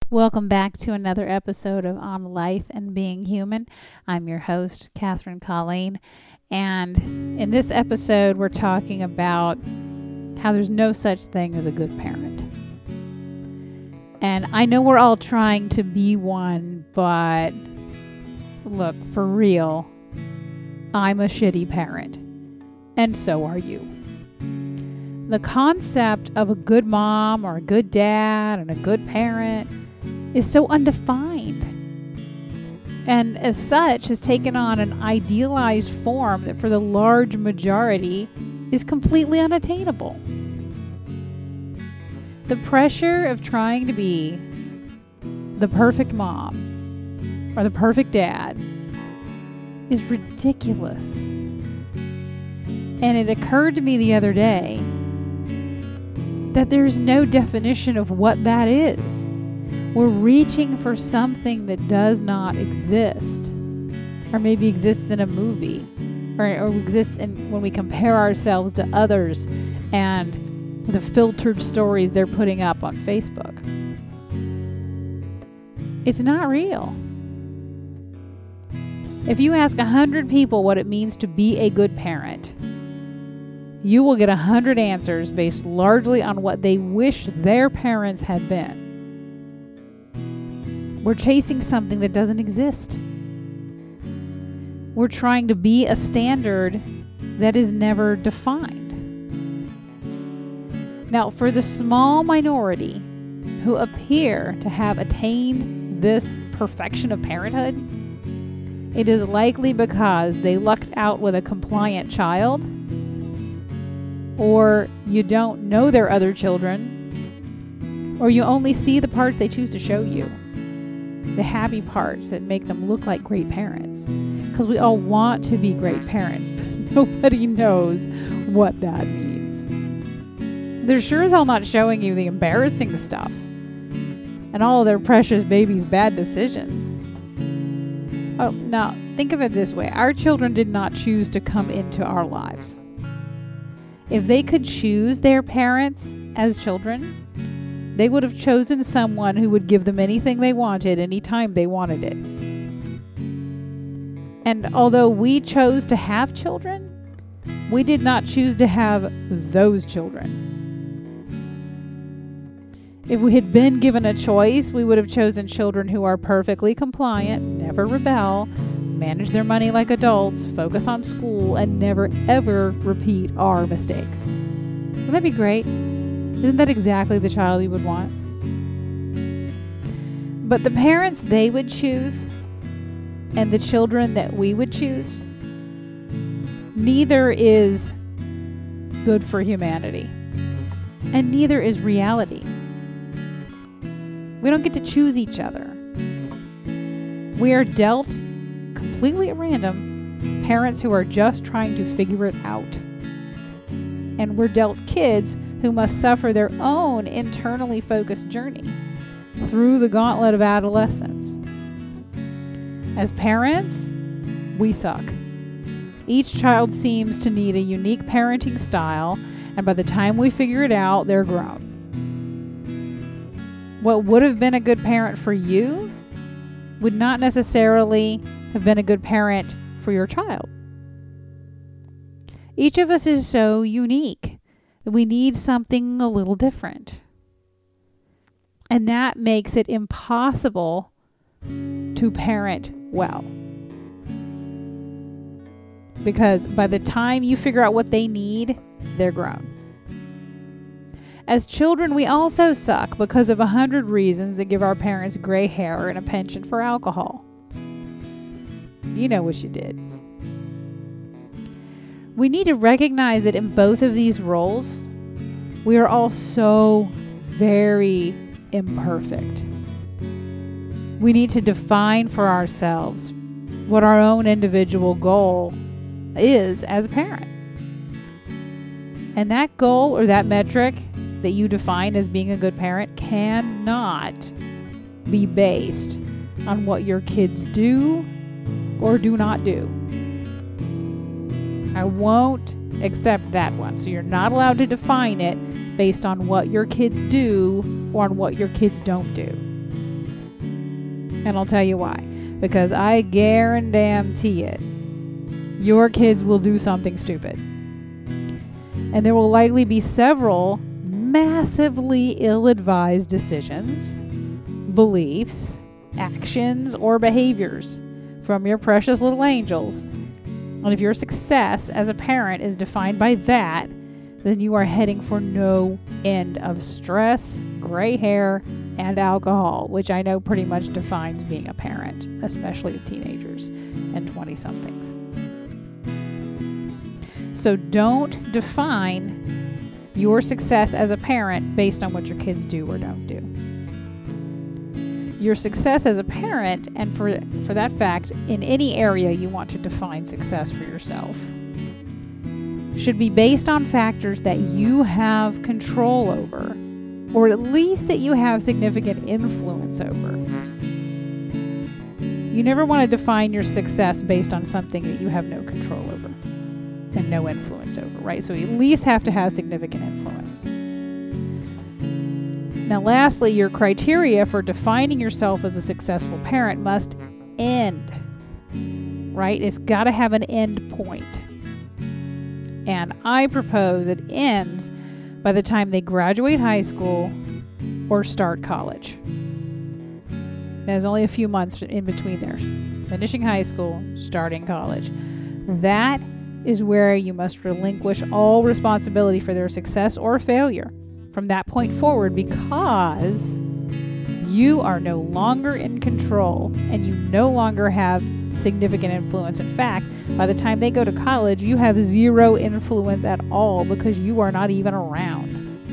Welcome back to another episode of On Life and Being Human. I'm your host, Catherine Colleen. And in this episode, we're talking about how there's no such thing as a good parent. And I know we're all trying to be one, but look, for real, I'm a shitty parent. And so are you. The concept of a good mom or a good dad and a good parent is so undefined, and as such has taken on an idealized form that for the large majority is completely unattainable. The pressure of trying to be the perfect mom or the perfect dad is ridiculous. And it occurred to me the other day that there's no definition of what that is. We're reaching for something that does not exist, or maybe exists in a movie, or exists when we compare ourselves to others and the filtered stories they're putting up on Facebook. It's not real. If you ask 100 people what it means to be a good parent, you will get 100 answers based largely on what they wish their parents had been. We're chasing something that doesn't exist. We're trying to be a standard that is never defined. Now, for the small minority who appear to have attained this perfection of parenthood, it is likely because they lucked out with a compliant child, or you don't know their other children, or you only see the parts they choose to show you. The happy parts that make them look like great parents. Because we all want to be great parents, but nobody knows what that means. They're sure as hell not showing you the embarrassing stuff and all of their precious babies' bad decisions. Oh, now, think of it this way. Our children did not choose to come into our lives. If they could choose their parents as children, they would have chosen someone who would give them anything they wanted, anytime they wanted it. And although we chose to have children, we did not choose to have those children. If we had been given a choice, we would have chosen children who are perfectly compliant, never rebel, manage their money like adults, focus on school, and never ever repeat our mistakes. Wouldn't that be great? Isn't that exactly the child you would want? But the parents they would choose and the children that we would choose, neither is good for humanity. And neither is reality. We don't get to choose each other. We are dealt, completely at random, parents who are just trying to figure it out. And we're dealt kids who must suffer their own internally focused journey through the gauntlet of adolescence. As parents, we suck. Each child seems to need a unique parenting style, and by the time we figure it out, they're grown. What would have been a good parent for you would not necessarily have been a good parent for your child. Each of us is so unique. We need something a little different. And that makes it impossible to parent well. Because by the time you figure out what they need, they're grown. As children, we also suck because of 100 reasons that give our parents gray hair and a penchant for alcohol. You know what you did. We need to recognize that in both of these roles, we are all so very imperfect. We need to define for ourselves what our own individual goal is as a parent. And that goal or that metric that you define as being a good parent cannot be based on what your kids do or do not do. I won't accept that one. So you're not allowed to define it based on what your kids do or on what your kids don't do. And I'll tell you why. Because I guarantee it, your kids will do something stupid. And there will likely be several massively ill-advised decisions, beliefs, actions, or behaviors from your precious little angels. And if your success as a parent is defined by that, then you are heading for no end of stress, gray hair, and alcohol, which I know pretty much defines being a parent, especially of teenagers and 20-somethings. So don't define your success as a parent based on what your kids do or don't do. Your success as a parent, and for that fact, in any area you want to define success for yourself, should be based on factors that you have control over, or at least that you have significant influence over. You never want to define your success based on something that you have no control over and no influence over, right? So you at least have to have significant influence. Now, lastly, your criteria for defining yourself as a successful parent must end, right? It's got to have an end point. And I propose it ends by the time they graduate high school or start college. There's only a few months in between there. Finishing high school, starting college. That is where you must relinquish all responsibility for their success or failure from that point forward, because you are no longer in control and you no longer have significant influence. In fact, by the time they go to college, you have zero influence at all because you are not even around.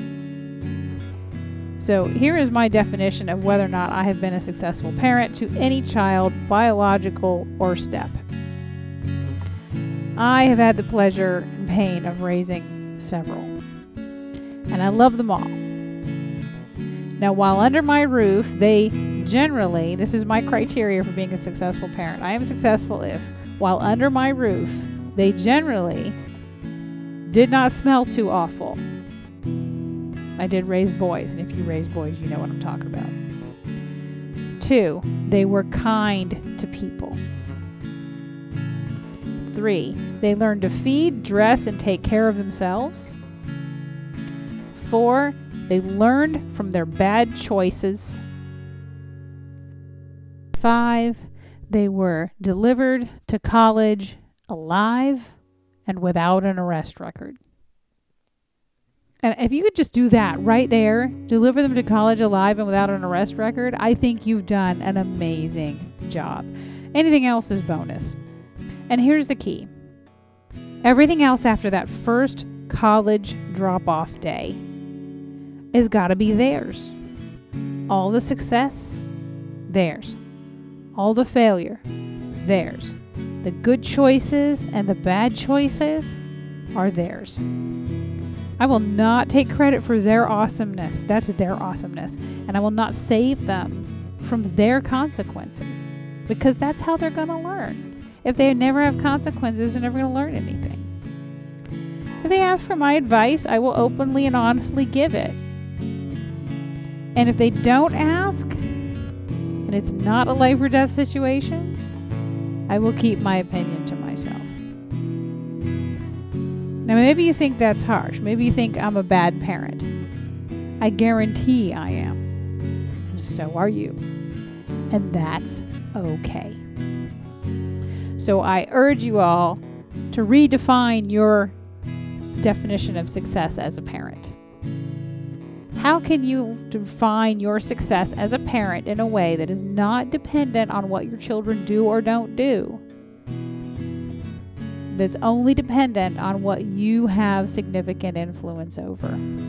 So here is my definition of whether or not I have been a successful parent to any child, biological or step. I have had the pleasure and pain of raising several, and I love them all. Now, while under my roof, they generally, this is my criteria for being a successful parent. I am successful if, while under my roof, they generally did not smell too awful. I did raise boys, and if you raise boys, you know what I'm talking about. 2, they were kind to people. 3, they learned to feed, dress, and take care of themselves. 4, they learned from their bad choices. 5, they were delivered to college alive and without an arrest record. And if you could just do that right there, deliver them to college alive and without an arrest record, I think you've done an amazing job. Anything else is bonus. And here's the key. Everything else after that first college drop-off day has got to be theirs. All the success, theirs. All the failure, theirs. The good choices and the bad choices are theirs. I will not take credit for their awesomeness. That's their awesomeness. And I will not save them from their consequences, because that's how they're going to learn. If they never have consequences, they're never going to learn anything. If they ask for my advice, I will openly and honestly give it. And if they don't ask, and it's not a life or death situation, I will keep my opinion to myself. Now, maybe you think that's harsh. Maybe you think I'm a bad parent. I guarantee I am. And so are you. And that's okay. So I urge you all to redefine your definition of success as a parent. How can you define your success as a parent in a way that is not dependent on what your children do or don't do? That's only dependent on what you have significant influence over.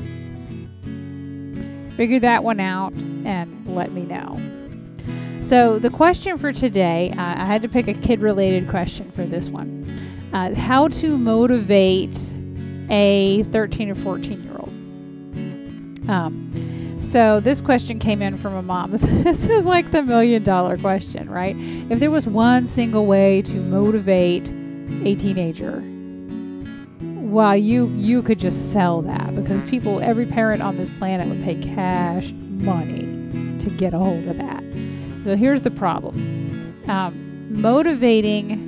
Figure that one out and let me know. So the question for today, I had to pick a kid-related question for this one. How to motivate a 13 or 14-year-old. So this question came in from a mom. This is like the $1 million question, right? If there was one single way to motivate a teenager, well, you could just sell that, because every parent on this planet would pay cash money to get a hold of that. So here's the problem. Motivating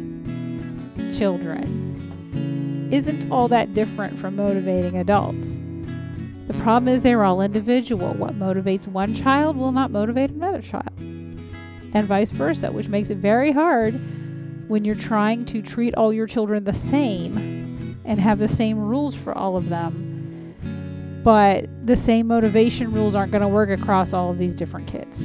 children isn't all that different from motivating adults. The problem is they're all individual. What motivates one child will not motivate another child, and vice versa, which makes it very hard when you're trying to treat all your children the same and have the same rules for all of them, but the same motivation rules aren't going to work across all of these different kids.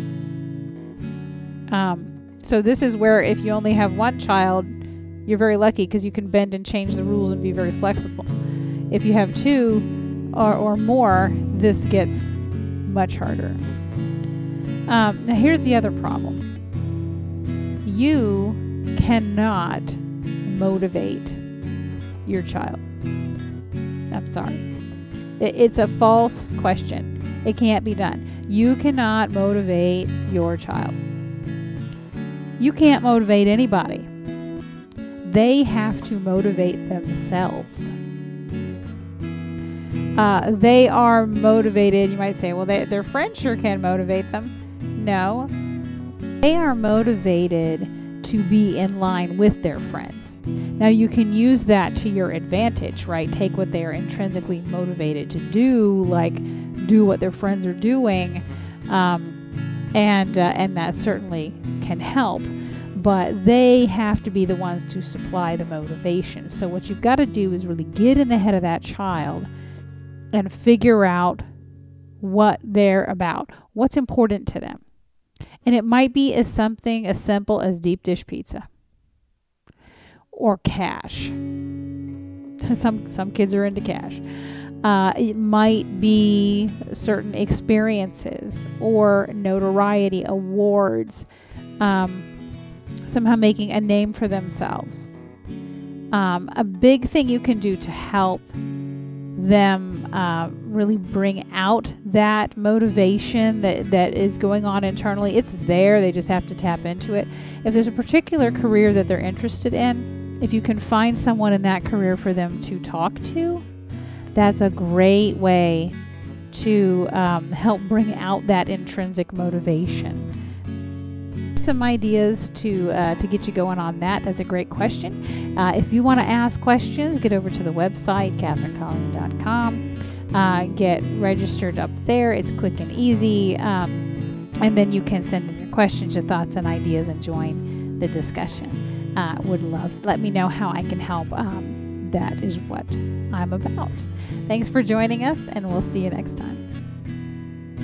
So this is where if you only have one child, you're very lucky because you can bend and change the rules and be very flexible. If you have two or more, this gets much harder. Now here's the other problem. You cannot motivate your child. I'm sorry. It's a false question. It can't be done. You cannot motivate your child. You can't motivate anybody. They have to motivate themselves. They are motivated. You might say, well, their friends sure can motivate them. No. They are motivated to be in line with their friends. Now, you can use that to your advantage, right? Take what they are intrinsically motivated to do, like do what their friends are doing, and that certainly can help. But they have to be the ones to supply the motivation. So what you've got to do is really get in the head of that child and figure out what they're about, what's important to them. And it might be something as simple as deep dish pizza or cash. Some kids are into cash. It might be certain experiences or notoriety, awards, somehow making a name for themselves. A big thing you can do to help them really bring out that motivation that is going on internally. It's there. They just have to tap into it. If there's a particular career that they're interested in, if you can find someone in that career for them to talk to, that's a great way to help bring out that intrinsic motivation. Some ideas to get you going on that. That's a great question. If you want to ask questions, get over to the website, KatherineColleen.com. Get registered up there. It's quick and easy. And then you can send in your questions, your thoughts, and ideas and join the discussion. Would love. Let me know how I can help. That is what I'm about. Thanks for joining us, and we'll see you next time.